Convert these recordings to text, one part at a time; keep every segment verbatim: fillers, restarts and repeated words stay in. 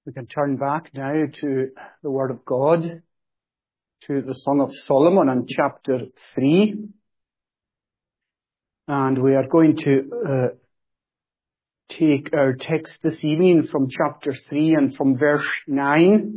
We can turn back now to the Word of God, to the Song of Solomon and chapter three. And we are going to uh, take our text this evening from chapter three and from verse nine.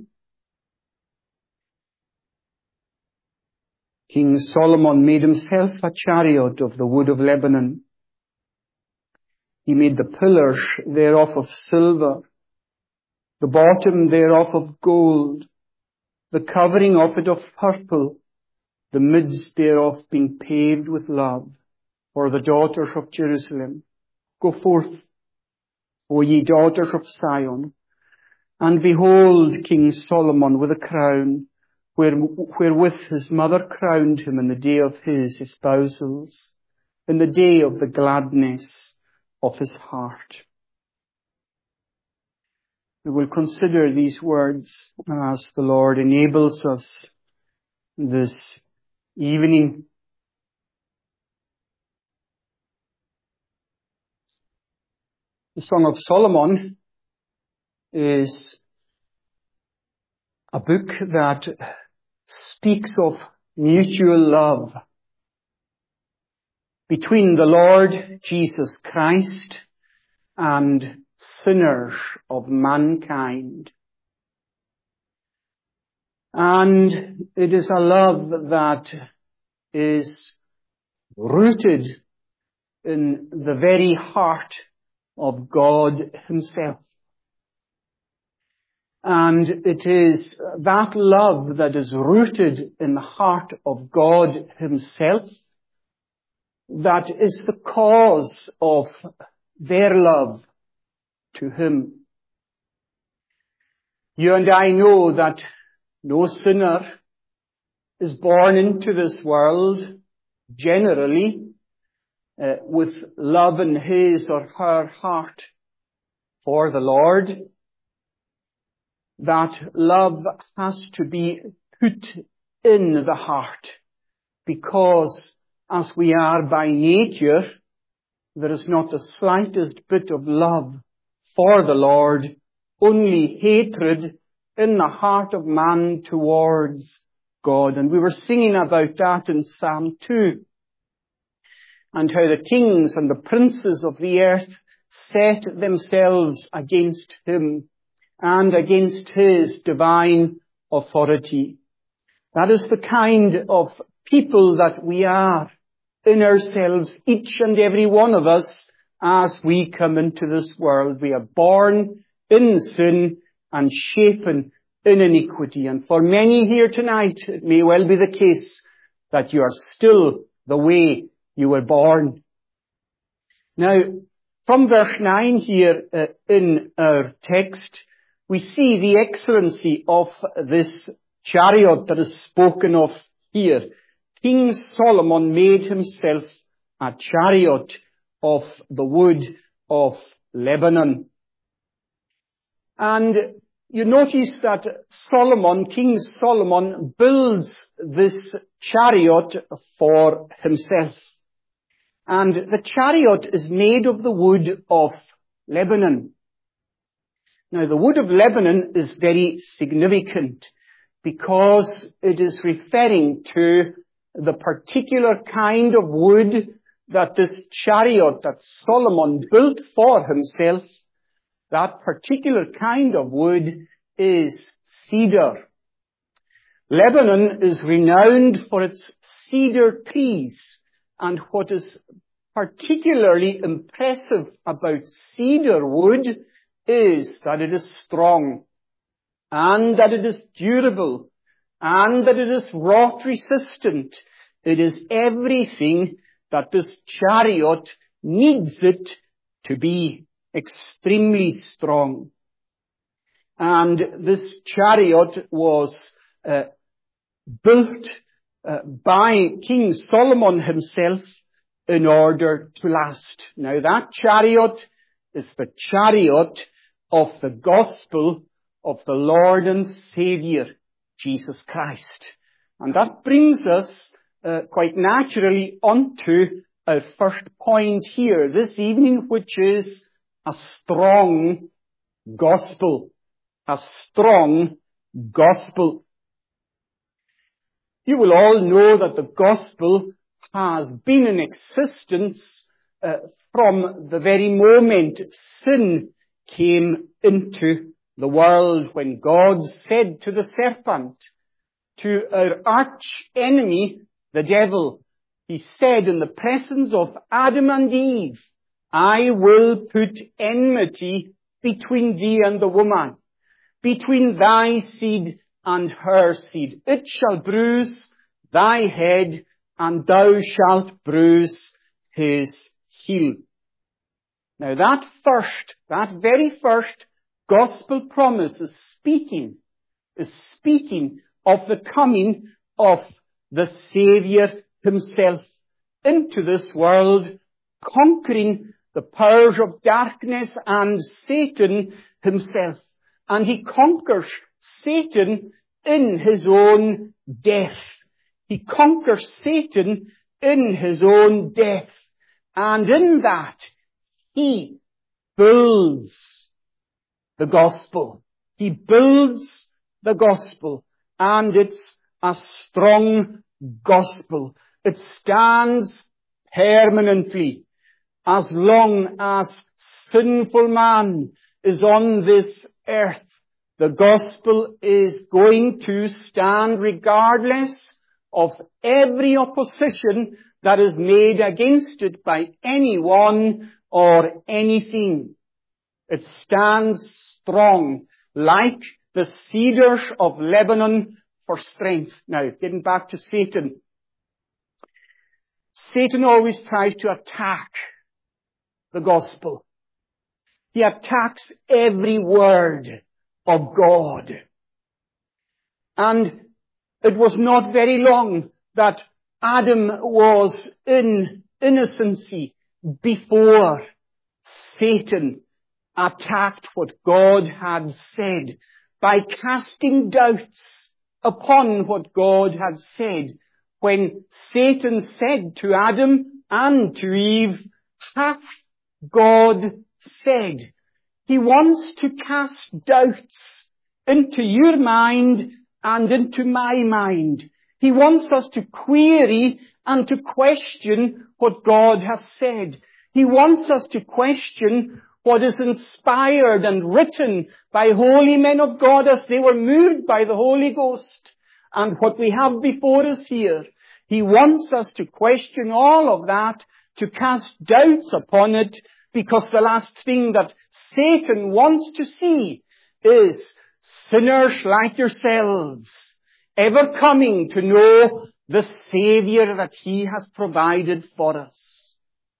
King Solomon made himself a chariot of the wood of Lebanon. He made the pillars thereof of silver, the bottom thereof of gold, the covering of it of purple, the midst thereof being paved with love, for the daughters of Jerusalem. Go forth, O ye daughters of Zion, and behold King Solomon with a crown, where, wherewith his mother crowned him in the day of his espousals, in the day of the gladness of his heart. We will consider these words as the Lord enables us this evening. The Song of Solomon is a book that speaks of mutual love between the Lord Jesus Christ and sinners of mankind. And it is a love that is rooted in the very heart of God himself. And it is that love that is rooted in the heart of God himself that is the cause of their love to him. You and I know that no sinner is born into this world generally uh, with love in his or her heart for the Lord. That love has to be put in the heart, because as we are by nature, there is not the slightest bit of love for the Lord, only hatred in the heart of man towards God. And we were singing about that in Psalm two, and how the kings and the princes of the earth set themselves against him and against his divine authority. That is the kind of people that we are in ourselves, each and every one of us, as we come into this world. We are born in sin and shapen in iniquity. And for many here tonight, it may well be the case that you are still the way you were born. Now, from verse nine here uh, in our text, we see the excellency of this chariot that is spoken of here. King Solomon made himself a chariot of the wood of Lebanon. And you notice that Solomon, King Solomon, builds this chariot for himself. And the chariot is made of the wood of Lebanon. Now, the wood of Lebanon is very significant because it is referring to the particular kind of wood that this chariot that Solomon built for himself, that particular kind of wood is cedar. Lebanon is renowned for its cedar trees, and what is particularly impressive about cedar wood is that it is strong, and that it is durable, and that it is rot resistant. It is everything that this chariot needs it to be: extremely strong. And this chariot was uh, built uh, by King Solomon himself in order to last. Now, that chariot is the chariot of the gospel of the Lord and Savior, Jesus Christ. And that brings us uh, quite naturally onto our first point here this evening, which is a strong gospel. a strong gospel. You will all know that the gospel has been in existence uh, from the very moment sin came into the world, when God said to the serpent, to our arch enemy, the devil, he said in the presence of Adam and Eve, I will put enmity between thee and the woman, between thy seed and her seed. It shall bruise thy head, and thou shalt bruise his heel. Now that first, that very first gospel promise is speaking, is speaking of the coming of the Savior himself into this world, conquering the powers of darkness and Satan himself. And he conquers Satan in his own death. He conquers Satan in his own death. And in that, he builds the gospel. He builds the gospel. And it's a strong gospel. It stands permanently as long as sinful man is on this earth. The gospel is going to stand regardless of every opposition that is made against it by anyone or anything. It stands strong like the cedars of Lebanon for strength. Now, getting back to Satan. Satan always tries to attack the gospel. He attacks every word of God. And it was not very long that Adam was in innocency before Satan attacked what God had said by casting doubts upon what God had said. When Satan said to Adam and to Eve, hath God said? He wants to cast doubts into your mind and into my mind. He wants us to query and to question what God has said. He wants us to question what is inspired and written by holy men of God as they were moved by the Holy Ghost. And what we have before us here, he wants us to question all of that, to cast doubts upon it, because the last thing that Satan wants to see is sinners like yourselves ever coming to know the Savior that he has provided for us.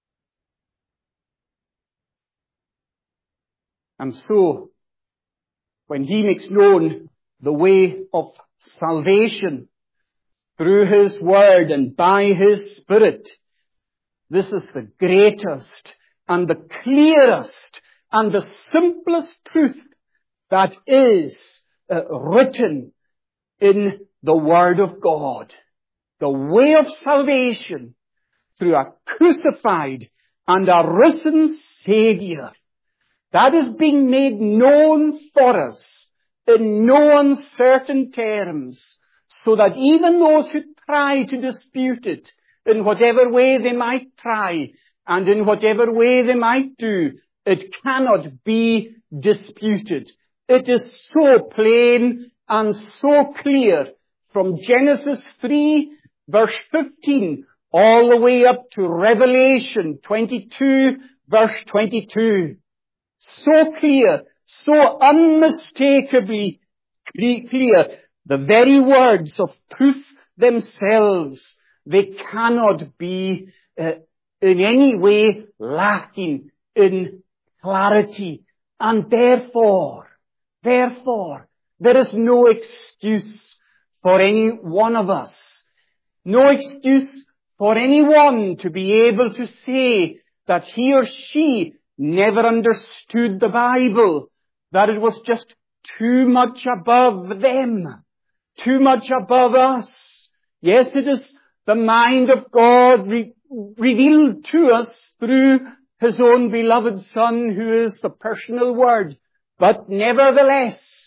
And so, when he makes known the way of salvation through his word and by his Spirit, this is the greatest and the clearest and the simplest truth that is uh, written in the Word of God. The way of salvation through a crucified and a risen Savior. That is being made known for us in no uncertain terms, so that even those who try to dispute it, in whatever way they might try, and in whatever way they might do, it cannot be disputed. It is so plain and so clear from Genesis three, verse fifteen, all the way up to Revelation twenty-two, verse twenty-two. So clear, so unmistakably clear. The very words of truth themselves, they cannot be uh, in any way lacking in clarity. And therefore, therefore, there is no excuse for any one of us. No excuse for anyone to be able to say that he or she never understood the Bible, that it was just too much above them, too much above us. Yes, it is the mind of God re- revealed to us through his own beloved Son, who is the personal Word. But nevertheless,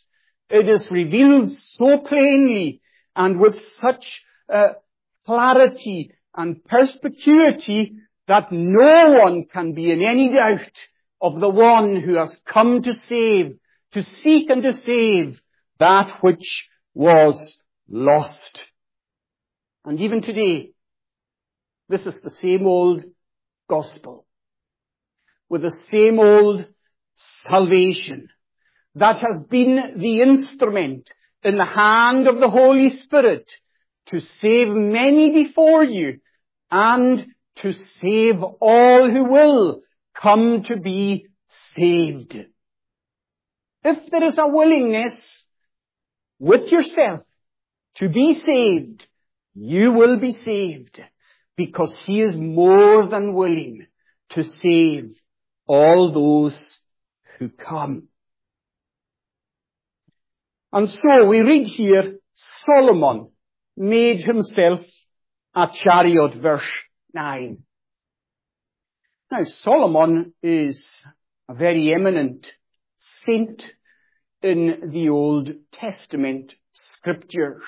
It is revealed so plainly and with such uh, clarity and perspicuity that no one can be in any doubt of the one who has come to save, to seek and to save that which was lost. And even today, this is the same old gospel, with the same old salvation that has been the instrument in the hand of the Holy Spirit to save many before you and to save all who will come to be saved. If there is a willingness with yourself to be saved, you will be saved, because He is more than willing to save all those who come. And so we read here, Solomon made himself a chariot, verse nine. Now, Solomon is a very eminent saint in the Old Testament scriptures.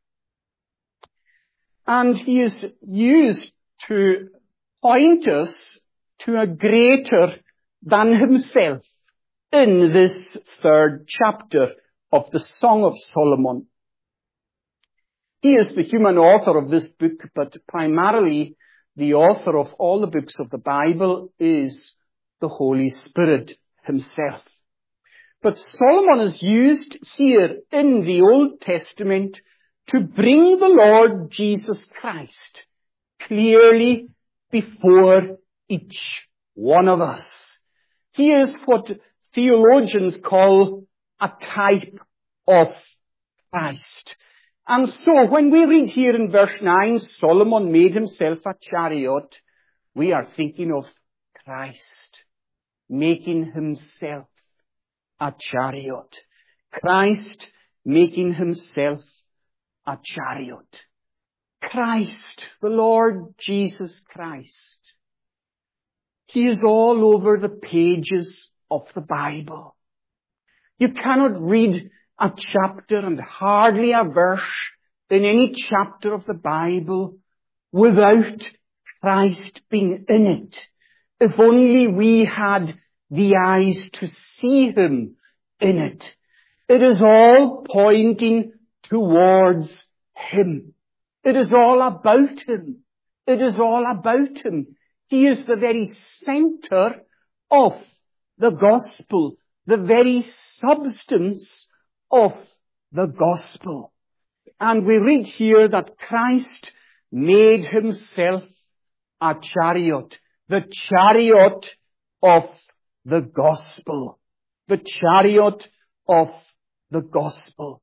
And he is used to point us to a greater than himself in this third chapter of the Song of Solomon. He is the human author of this book, but primarily the author of all the books of the Bible is the Holy Spirit himself. But Solomon is used here in the Old Testament to bring the Lord Jesus Christ clearly before each one of us. He is what theologians call a type of Christ. And so when we read here in verse nine, Solomon made himself a chariot, we are thinking of Christ making himself a chariot. Christ making himself a chariot. Christ, the Lord Jesus Christ. He is all over the pages of the Bible. You cannot read a chapter and hardly a verse in any chapter of the Bible without Christ being in it. If only we had the eyes to see Him in it. It is all pointing towards Him. It is all about Him. It is all about Him. He is the very center of the gospel, the very substance of the gospel. And we read here that Christ made himself a chariot, the chariot of the gospel, the chariot of the gospel.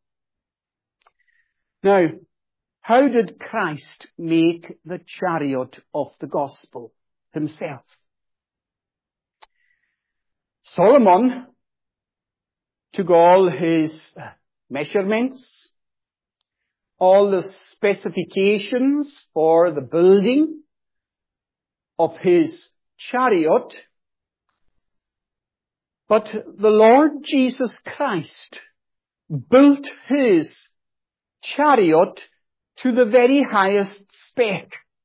Now, how did Christ make the chariot of the gospel himself? Solomon took all his measurements, all the specifications for the building of his chariot, but the Lord Jesus Christ built his chariot to the very highest spec.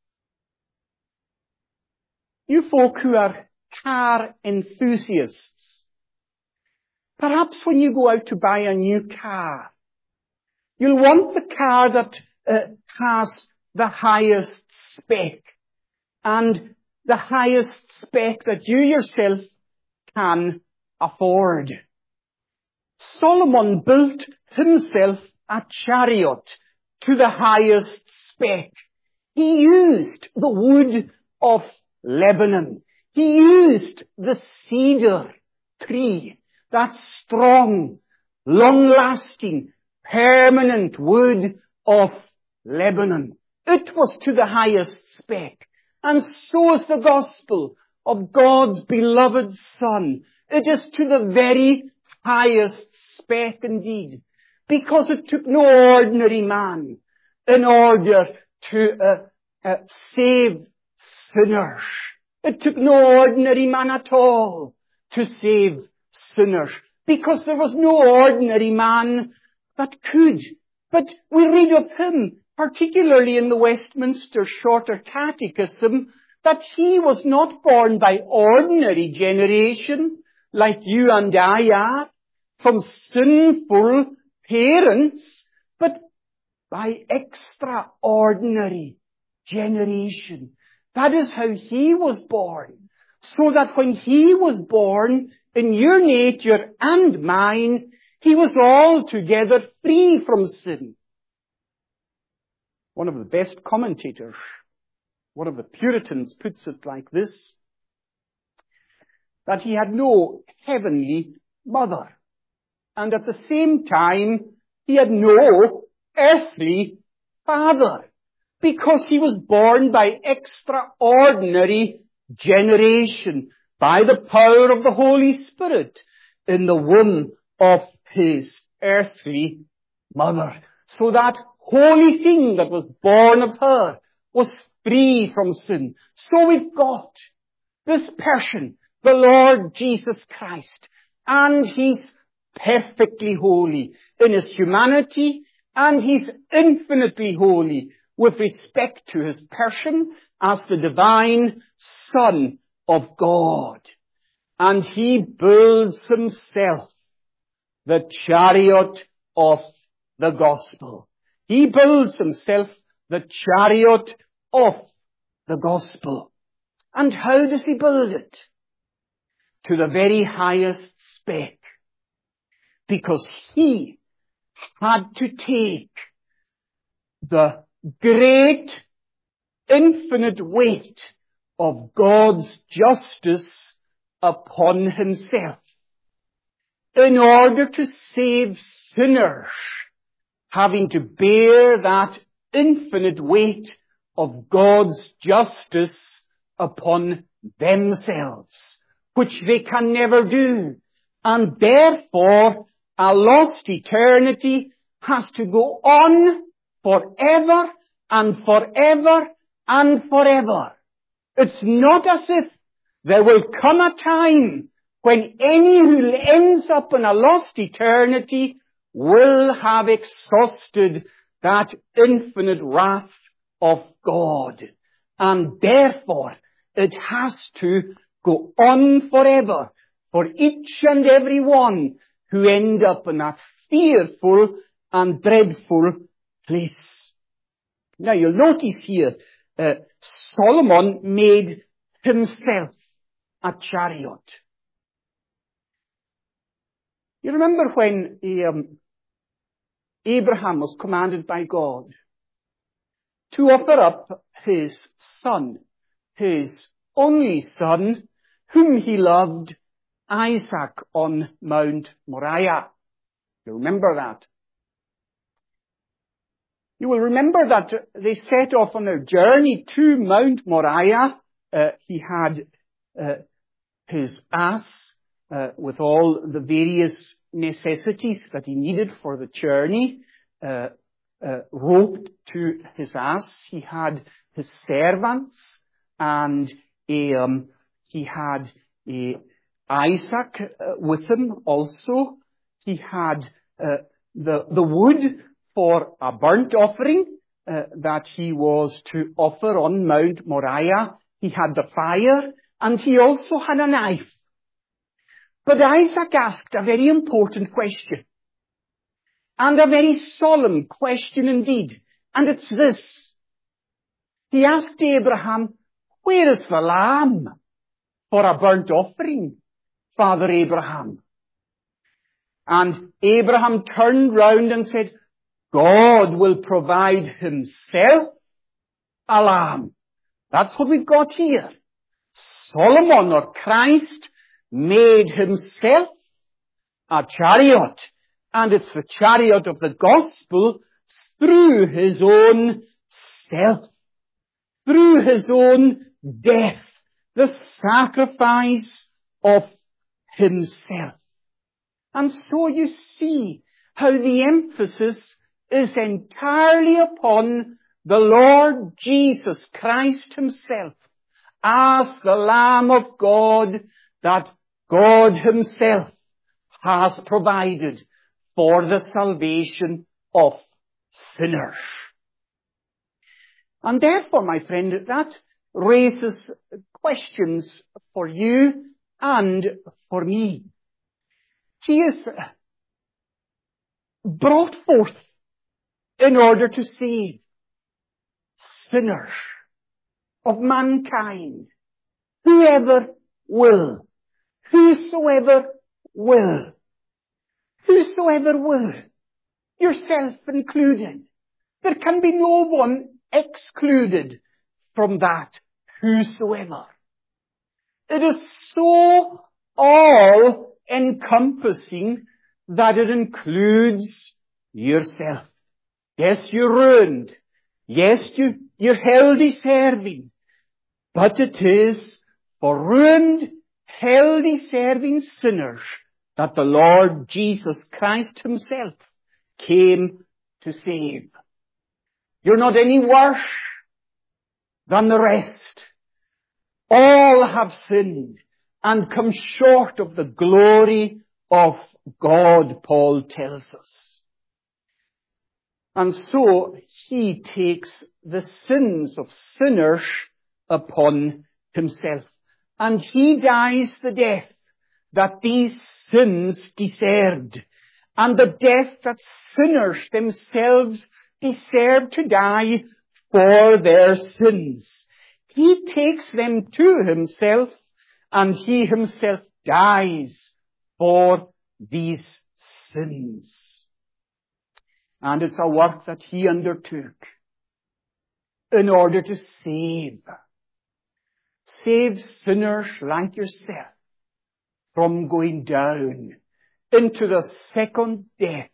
You folk who are car enthusiasts, perhaps when you go out to buy a new car, you'll want the car that uh, has the highest spec, and the highest spec that you yourself can afford. Solomon built himself a chariot to the highest spec. He used the wood of Lebanon. He used the cedar tree, that strong, long-lasting, permanent wood of Lebanon. It was to the highest spec. And so is the gospel of God's beloved Son. It is to the very highest spec indeed. Because it took no ordinary man in order to uh, uh, save sinners. It took no ordinary man at all to save sinners. Because there was no ordinary man that could. But we read of him, particularly in the Westminster Shorter Catechism, that he was not born by ordinary generation, like you and I are, from sinful parents, but by extraordinary generation. That is how he was born. So that when he was born, in your nature and mine, he was altogether free from sin. One of the best commentators, one of the Puritans, puts it like this, that he had no heavenly mother. And at the same time, he had no earthly father, because he was born by extraordinary generation, by the power of the Holy Spirit, in the womb of his earthly mother. So that holy thing that was born of her was free from sin. So we've got this person, the Lord Jesus Christ, and he's perfectly holy in his humanity, and he's infinitely holy with respect to his person as the divine Son of God. And he builds himself the chariot of the gospel. He builds himself the chariot of the gospel. And how does he build it? To the very highest spec. Because he had to take the great, infinite weight of God's justice upon himself in order to save sinners, having to bear that infinite weight of God's justice upon themselves, which they can never do. And therefore, a lost eternity has to go on forever and forever and forever. It's not as if there will come a time when any who ends up in a lost eternity will have exhausted that infinite wrath of God. And therefore, it has to go on forever for each and every one who end up in that fearful and dreadful place. Now you'll notice here, uh, Solomon made himself a chariot. You remember when um, Abraham was commanded by God to offer up his son, his only son, whom he loved, Isaac, on Mount Moriah. You remember that? You will remember that they set off on their journey to Mount Moriah. Uh, he had uh, his ass uh, with all the various necessities that he needed for the journey, uh, uh, roped to his ass. He had his servants, and um, he had a Isaac uh, with him also. He had uh, the the wood for a burnt offering uh, that he was to offer on Mount Moriah. He had the fire, and he also had a knife. But Isaac asked a very important question, and a very solemn question indeed, and it's this. He asked Abraham, "Where is the lamb for a burnt offering, Father Abraham?" And Abraham turned round and said, "God will provide himself a lamb." That's what we've got here. Solomon, or Christ, made himself a chariot, and it's the chariot of the gospel through his own self, through his own death, the sacrifice of himself. And so you see how the emphasis is entirely upon the Lord Jesus Christ himself as the Lamb of God that God himself has provided for the salvation of sinners. And therefore, my friend, that raises questions for you and for me. He is brought forth in order to save sinners of mankind, whoever will, whosoever will, whosoever will, yourself included. There can be no one excluded from that whosoever. It is so all-encompassing that it includes yourself. Yes, you're ruined. Yes, you, you're hell deserving. But it is for ruined, hell deserving sinners that the Lord Jesus Christ himself came to save. You're not any worse than the rest. All have sinned and come short of the glory of God, Paul tells us. And so he takes the sins of sinners upon himself. And he dies the death that these sins deserved. And the death that sinners themselves deserve to die for their sins. He takes them to himself, and he himself dies for these sins. And it's a work that he undertook in order to save. Save sinners like yourself from going down into the second death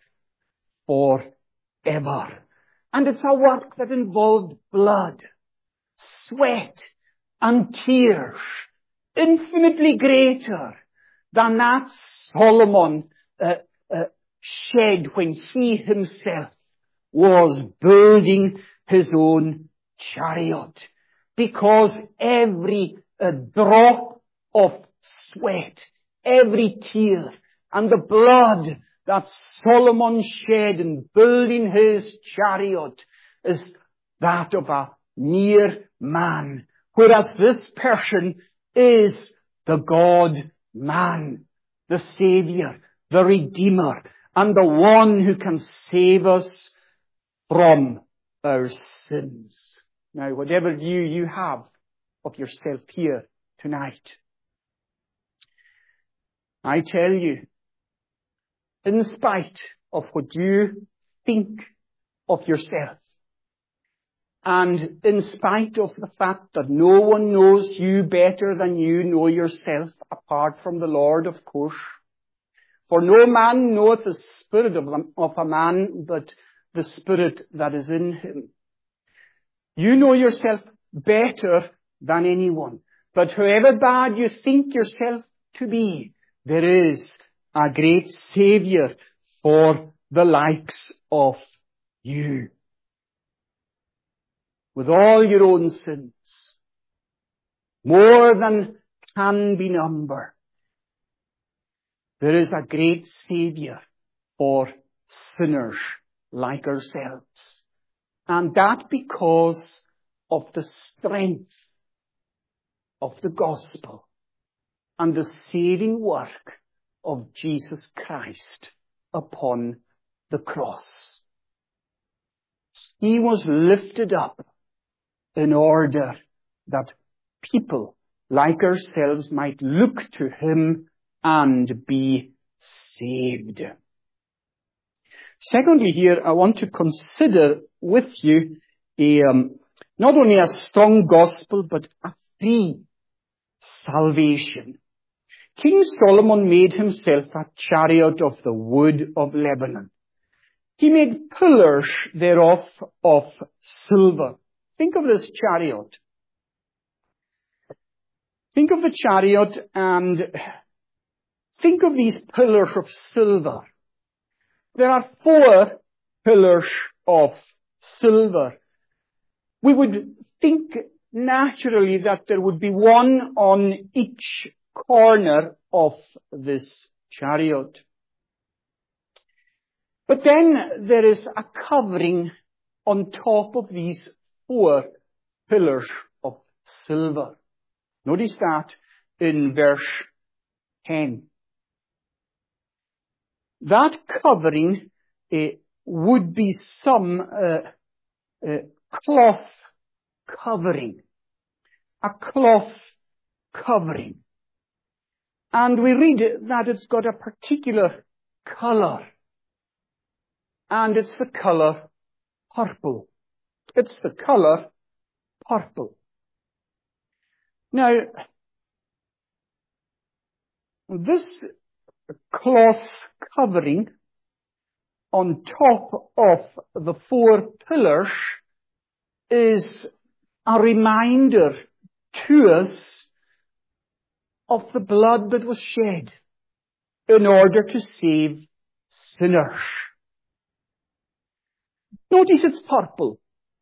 forever. And it's a work that involved blood, sweat, and tears, infinitely greater than that Solomon uh, uh, shed when he himself was building his own chariot. Because every uh, drop of sweat, every tear, and the blood that Solomon shed in building his chariot is that of a mere man. Whereas this person is the God-man, the Savior, the Redeemer, and the one who can save us from our sins. Now, whatever view you have of yourself here tonight, I tell you, in spite of what you think of yourself, and in spite of the fact that no one knows you better than you know yourself, apart from the Lord, of course, for no man knoweth the spirit of a, of a man, but the spirit that is in him. You know yourself better than anyone. But however bad you think yourself to be, there is a great Savior for the likes of you. With all your own sins, more than can be numbered, there is a great Savior for sinners like ourselves. And that because of the strength of the gospel and the saving work of Jesus Christ upon the cross. He was lifted up in order that people like ourselves might look to him and be saved. Secondly, here I want to consider with you a, um, not only a strong gospel, but a free salvation. King Solomon made himself a chariot of the wood of Lebanon. He made pillars thereof of silver. Think of this chariot. Think of the chariot and think of these pillars of silver. There are four pillars of silver. We would think naturally that there would be one on each corner of this chariot. But then there is a covering on top of these four pillars of silver. Notice that in verse ten. That covering uh, would be some uh, uh, cloth covering. A cloth covering. And we read that it's got a particular colour. And it's the colour purple. It's the colour purple. Now, this cloth covering on top of the four pillars is a reminder to us of the blood that was shed in order to save sinners. Notice it's purple.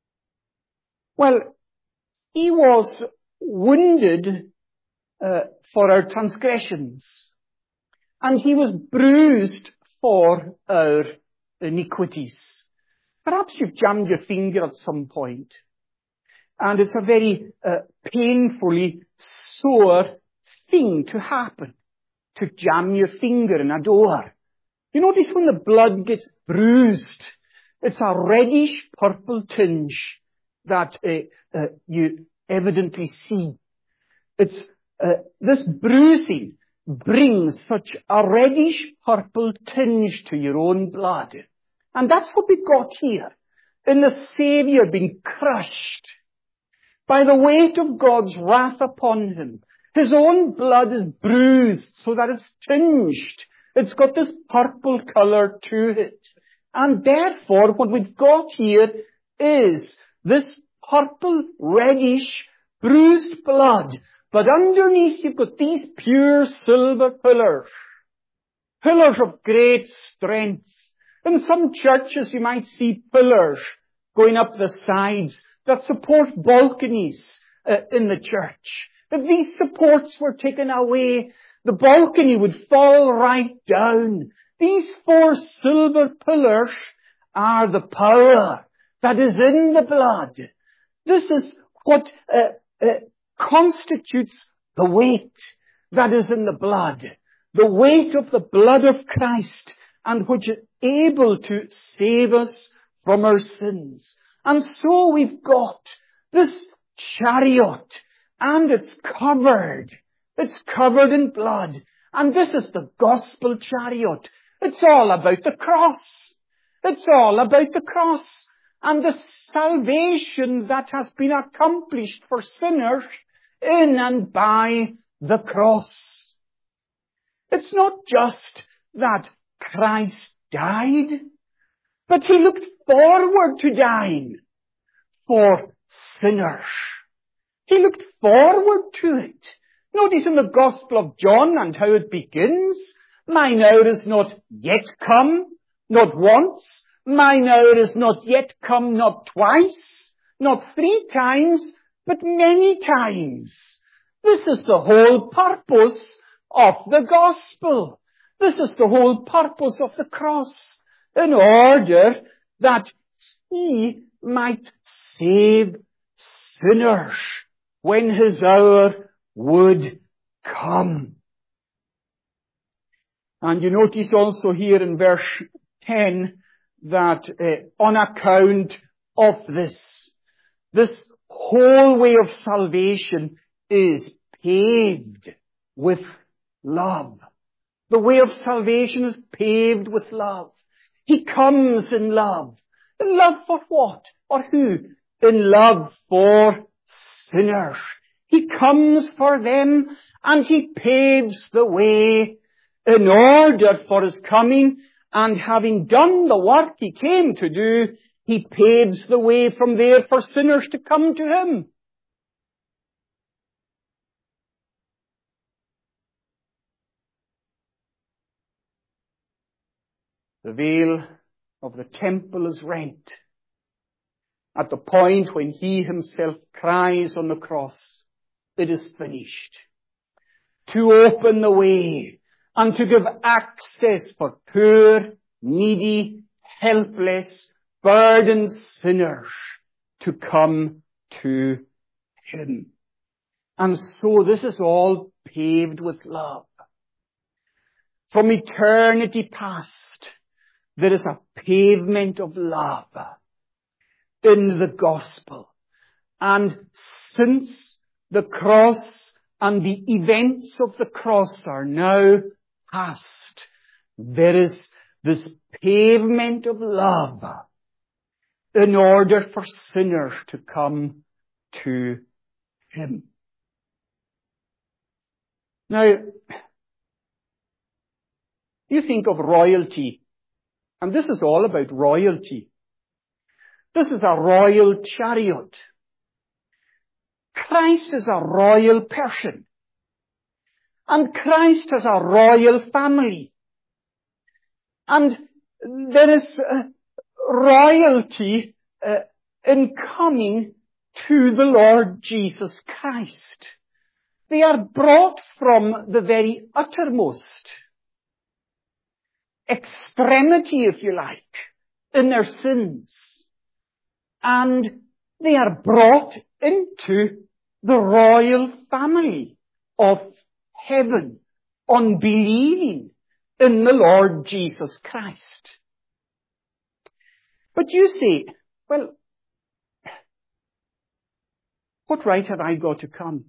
Well, he was wounded uh, for our transgressions, and he was bruised for our iniquities. Perhaps you've jammed your finger at some point, and it's a very uh, painfully sore thing to happen, to jam your finger in a door. You notice when the blood gets bruised, it's a reddish purple tinge that uh, uh, you evidently see. It's uh, this bruising brings such a reddish purple tinge to your own blood. And that's what we got here, in the Saviour being crushed by the weight of God's wrath upon him. His own blood is bruised so that it's tinged. It's got this purple colour to it. And therefore, what we've got here is this purple, reddish, bruised blood. But underneath you've got these pure silver pillars. Pillars of great strength. In some churches you might see pillars going up the sides that support balconies uh, in the church. If these supports were taken away, the balcony would fall right down. These four silver pillars are the power that is in the blood. This is what uh, uh, constitutes the weight that is in the blood. The weight of the blood of Christ, and which is able to save us from our sins. And so we've got this chariot, and it's covered. It's covered in blood. And this is the gospel chariot. It's all about the cross. It's all about the cross. And the salvation that has been accomplished for sinners in and by the cross. It's not just that Christ died, but he looked forward to dying for sinners. He looked forward to it. Notice in the Gospel of John and how it begins, mine hour is not yet come, not once. Mine hour is not yet come, not twice, not three times, but many times. This is the whole purpose of the gospel. This is the whole purpose of the cross, in order that he might save sinners when his hour would come. And you notice also here in verse ten that uh, on account of this, this whole way of salvation is paved with love. The way of salvation is paved with love. He comes in love. In love for what? Or who? In love for sinners. He comes for them, and he paves the way in order for his coming, and having done the work he came to do, he paves the way from there for sinners to come to him. The veil of the temple is rent at the point when he himself cries on the cross, it is finished. To open the way and to give access for poor, needy helpless, burdened sinners to come to him. And so this is all paved with love. From eternity past, there is a pavement of love in the gospel. And since the cross and the events of the cross are now past, there is this pavement of love in order for sinners to come to him. Now, you think of royalty, and this is all about royalty. This is a royal chariot. Christ is a royal person. And Christ has a royal family. And there is uh, royalty uh, in coming to the Lord Jesus Christ. They are brought from the very uttermost extremity, if you like, in their sins. And they are brought into the royal family of heaven on believing in the Lord Jesus Christ. But you say, well, what right have I got to come?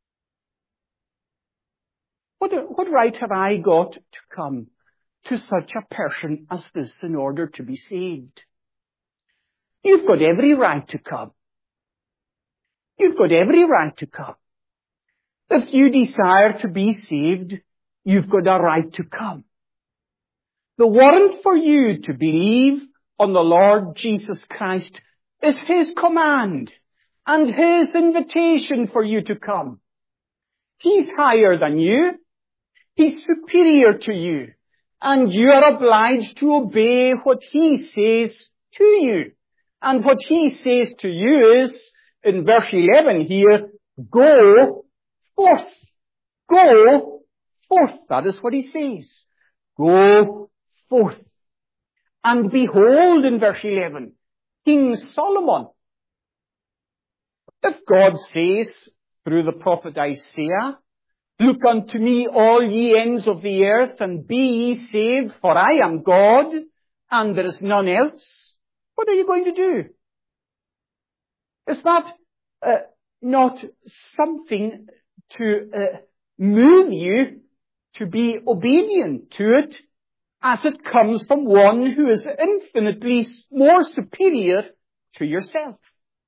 What, what right have I got to come to such a person as this in order to be saved? You've got every right to come. You've got every right to come. If you desire to be saved, you've got a right to come. The warrant for you to believe on the Lord Jesus Christ is his command and his invitation for you to come. He's higher than you. He's superior to you. And you are obliged to obey what he says to you. And what he says to you is, in verse eleven here, go forth. Go forth. That is what he says. Go forth. And behold, in verse eleven, King Solomon. If God says, through the prophet Isaiah, look unto me, all ye ends of the earth, and be ye saved, for I am God, and there is none else. What are you going to do? Is that uh, not something to uh, move you to be obedient to it, as it comes from one who is infinitely more superior to yourself?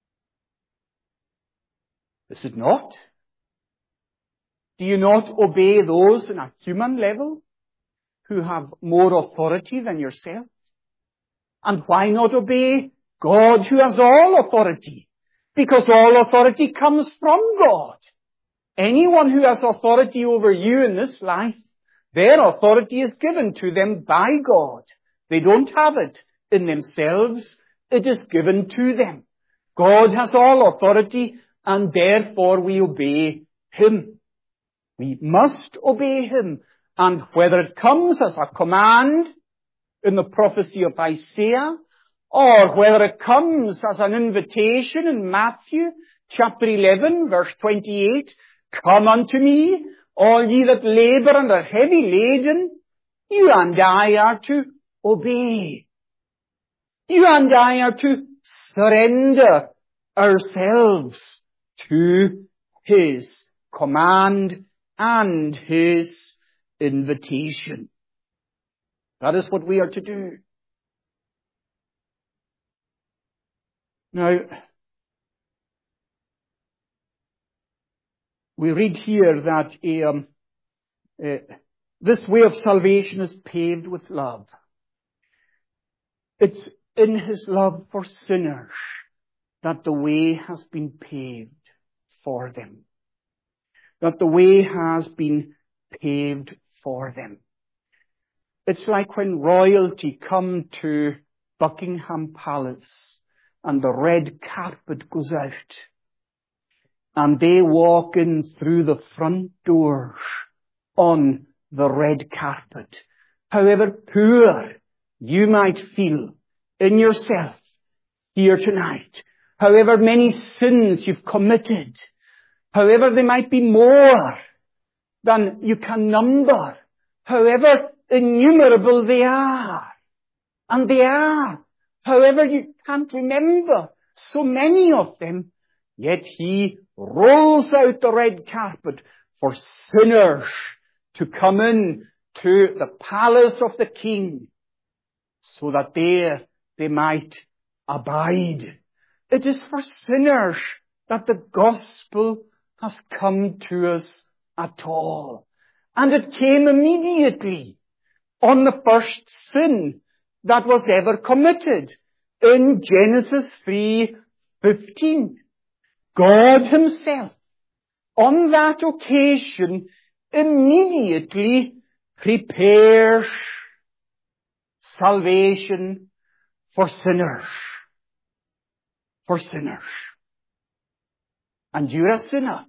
Is it not? Do you not obey those on a human level who have more authority than yourself? And why not obey God who has all authority? Because all authority comes from God. Anyone who has authority over you in this life, their authority is given to them by God. They don't have it in themselves. It is given to them. God has all authority, and therefore we obey him. We must obey him. And whether it comes as a command in the prophecy of Isaiah, or whether it comes as an invitation in Matthew chapter eleven, verse twenty-eight, come unto me, all ye that labor and are heavy laden, you and I are to obey. You and I are to surrender ourselves to his command and his invitation. That is what we are to do. Now, we read here that um, uh, this way of salvation is paved with love. It's in his love for sinners that the way has been paved for them. That the way has been paved for them. It's like when royalty come to Buckingham Palace and the red carpet goes out and they walk in through the front doors on the red carpet. However poor you might feel in yourself here tonight. However many sins you've committed, however they might be more than you can number, however innumerable they are, and they are, however you can't remember so many of them, yet He rolls out the red carpet for sinners to come in to the palace of the King, so that there they might abide. It is for sinners that the gospel has come to us at all. And it came immediately on the first sin that was ever committed in Genesis three fifteen. God Himself, on that occasion, immediately prepares salvation for sinners. For sinners. And you're a sinner.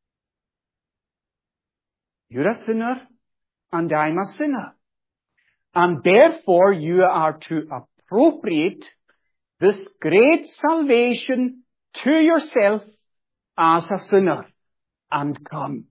You're a sinner, and I'm a sinner. And therefore you are to appropriate this great salvation to yourself as a sinner and come.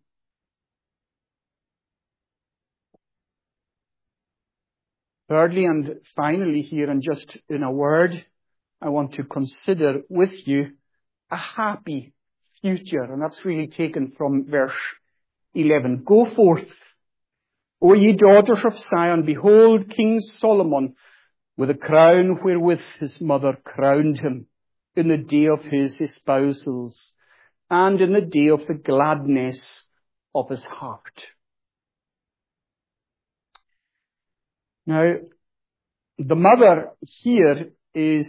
Thirdly and finally here, and just in a word, I want to consider with you a happy future. And that's really taken from verse eleven. Go forth, O ye daughters of Zion, behold, King Solomon, with a crown wherewith his mother crowned him, in the day of his espousals, and in the day of the gladness of his heart. Now, the mother here is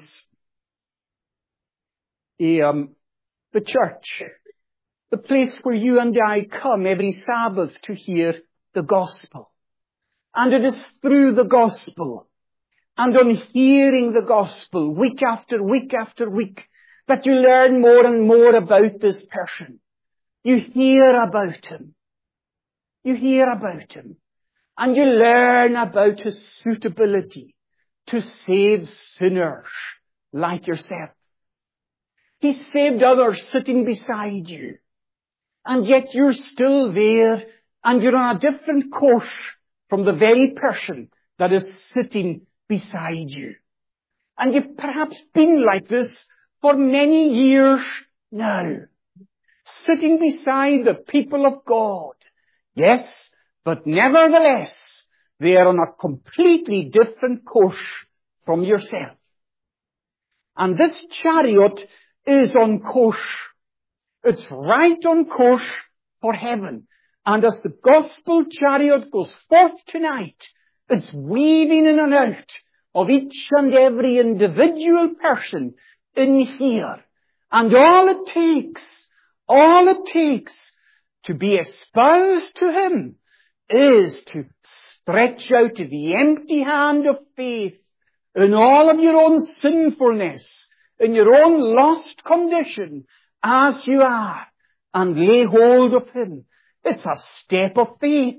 a, um, the church, the place where you and I come every Sabbath to hear the gospel. And it is through the gospel, and on hearing the gospel week after week after week, that you learn more and more about this person. You hear about him. You hear about him. And you learn about his suitability to save sinners like yourself. He saved others sitting beside you. And yet you're still there, and you're on a different course from the very person that is sitting beside you. And you've perhaps been like this for many years now, sitting beside the people of God. Yes, but nevertheless, they are on a completely different course from yourself. And this chariot is on course. It's right on course for heaven. And as the gospel chariot goes forth tonight, it's weaving in and out of each and every individual person in here. And all it takes, all it takes to be espoused to Him is to stretch out the empty hand of faith in all of your own sinfulness, in your own lost condition, as you are, and lay hold of Him. It's a step of faith,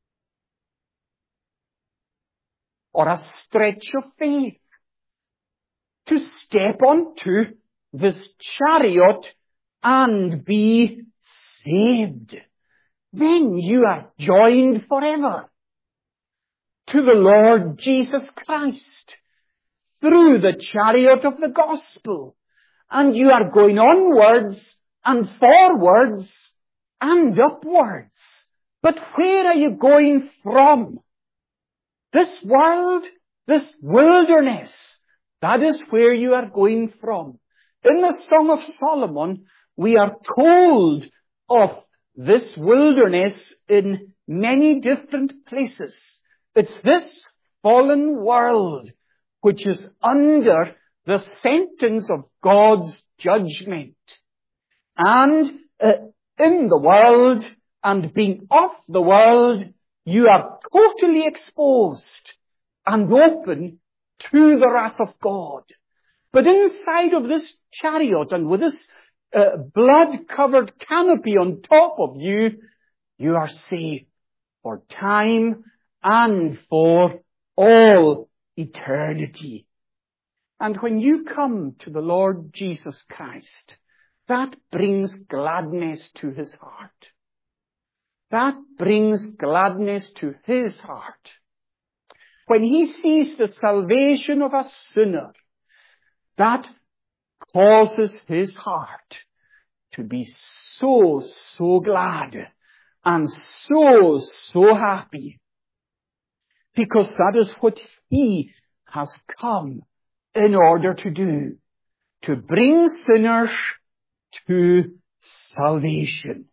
or a stretch of faith, to step onto this chariot and be saved. Then you are joined forever to the Lord Jesus Christ through the chariot of the gospel. And you are going onwards and forwards and upwards. But where are you going from? This world, this wilderness, that is where you are going from. In the Song of Solomon, we are told of this wilderness in many different places. It's this fallen world which is under the sentence of God's judgment. And uh, in the world, and being of the world, you are totally exposed and open to the wrath of God. But inside of this chariot, and with this uh, blood-covered canopy on top of you, you are safe for time and for all eternity. And when you come to the Lord Jesus Christ, that brings gladness to his heart. That brings gladness to his heart. When he sees the salvation of a sinner, that causes his heart to be so, so glad and so, so happy. Because that is what he has come in order to do. To bring sinners to salvation.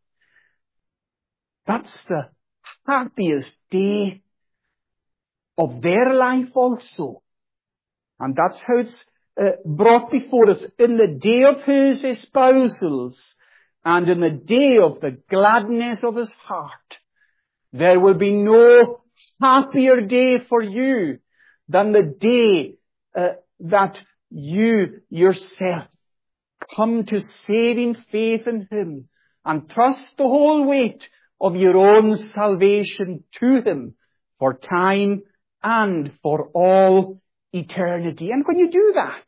That's the happiest day of their life also. And that's how it's uh, brought before us. In the day of his espousals and in the day of the gladness of his heart, there will be no happier day for you than the day uh, that you yourself come to saving faith in him and trust the whole weight of your own salvation to him for time and for all eternity. And when you do that,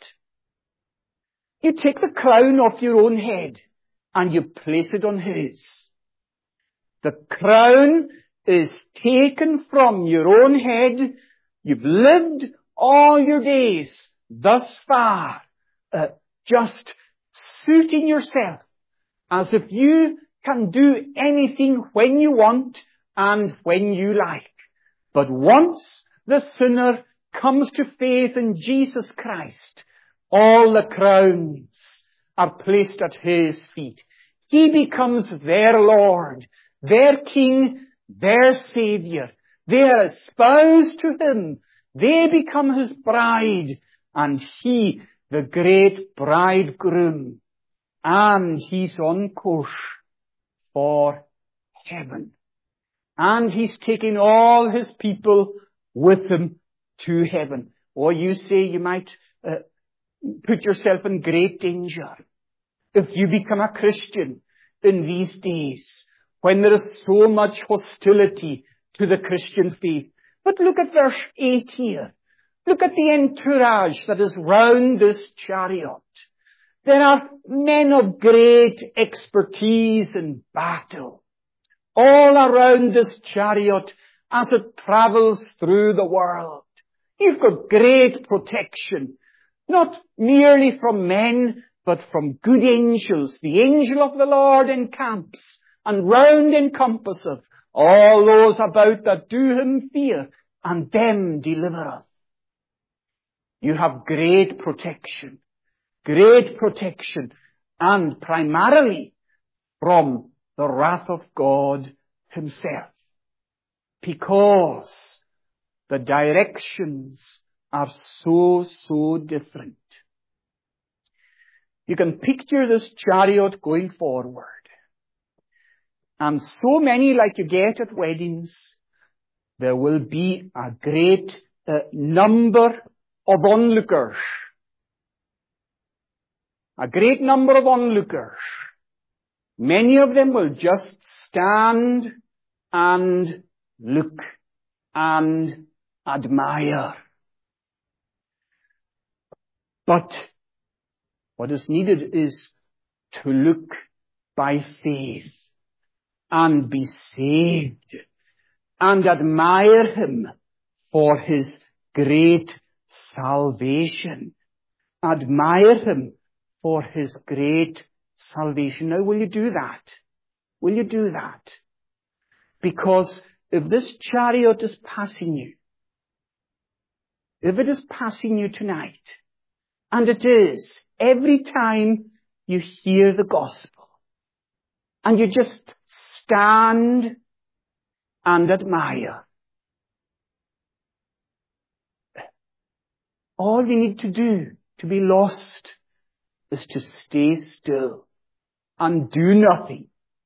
you take the crown off your own head and you place it on his. The crown is taken from your own head. You've lived all your days thus far uh, just suiting yourself as if you can do anything when you want and when you like. But once the sinner comes to faith in Jesus Christ, all the crowns are placed at his feet. He becomes their Lord, their King, their Savior. They are espoused to him. They become his bride, and he, the great bridegroom. And he's on course for heaven. And he's taking all his people with him to heaven. Or you say you might uh, put yourself in great danger if you become a Christian in these days when there is so much hostility to the Christian faith. But look at verse eight here. Look at the entourage that is round this chariot. There are men of great expertise in battle all around this chariot as it travels through the world. You've got great protection, not merely from men, but from good angels. The angel of the Lord encamps and round encompasseth all those about that do him fear, and them delivereth. You have great protection. Great protection, and primarily from the wrath of God himself. Because the directions are so, so different. You can picture this chariot going forward. And so many, like you get at weddings, there will be a great uh, number of onlookers. A great number of onlookers. Many of them will just stand and look and admire. But what is needed is to look by faith and be saved and admire him for his great salvation. Admire him for his great salvation. Now, will you do that? Will you do that? Because if this chariot is passing you, if it is passing you tonight, and it is every time you hear the gospel, and you just stand and admire, all you need to do to be lost is to stay still and do nothing.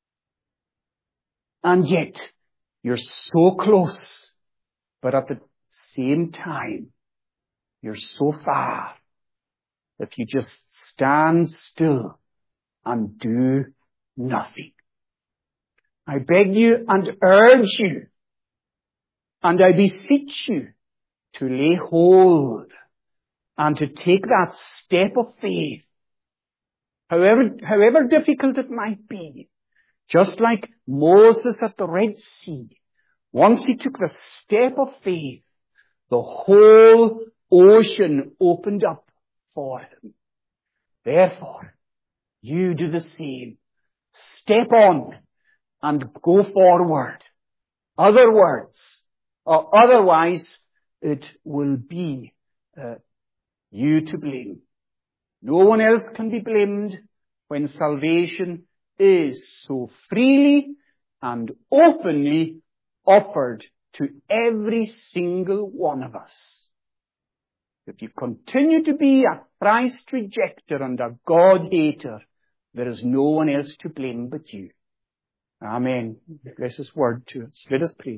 And yet, you're so close, but at the same time, you're so far. If you just stand still and do nothing. I beg you and urge you, and I beseech you to lay hold and to take that step of faith, however, however difficult it might be, just like Moses at the Red Sea. Once he took the step of faith, the whole ocean opened up for him. Therefore, you do the same. Step on and go forward. Other words, or otherwise, it will be uh, you to blame. No one else can be blamed when salvation is so freely and openly offered to every single one of us. If you continue to be a Christ rejecter and a God hater, there is no one else to blame but you. Amen. Bless His word to us. Let us pray.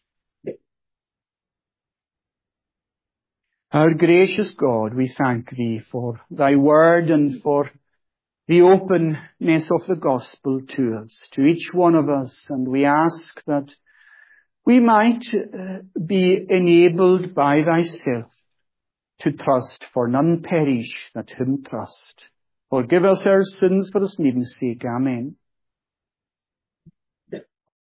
Our gracious God, we thank Thee for Thy word and for the openness of the gospel to us, to each one of us. And we ask that we might uh, be enabled by Thyself to trust, for none perish that Him trust. Forgive us our sins for His name's sake. Amen.